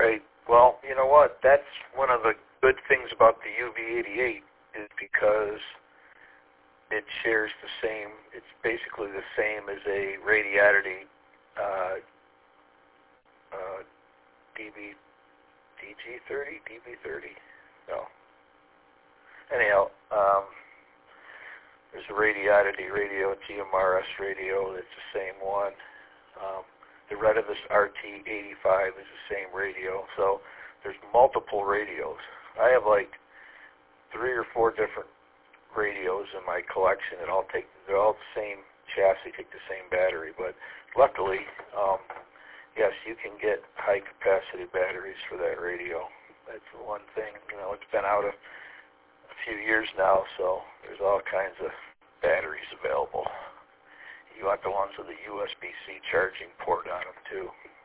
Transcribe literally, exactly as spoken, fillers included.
Right. Well, you know what? That's one of the good things about the U V eighty-eight is because it shares the same, it's basically the same as a Radiatity uh, uh, D B, D G thirty, D B thirty? No. Anyhow, um, there's a Radiatity radio, G M R S radio, that's the same one. Um, the Retevis R T eighty-five is the same radio, so there's multiple radios. I have like three or four different radios in my collection that all take, they're all the same chassis, take the same battery, but luckily, um, yes, you can get high capacity batteries for that radio. That's the one thing, you know, it's been out a, a few years now, so there's all kinds of batteries available. You want the ones with the U S B C charging port on them too.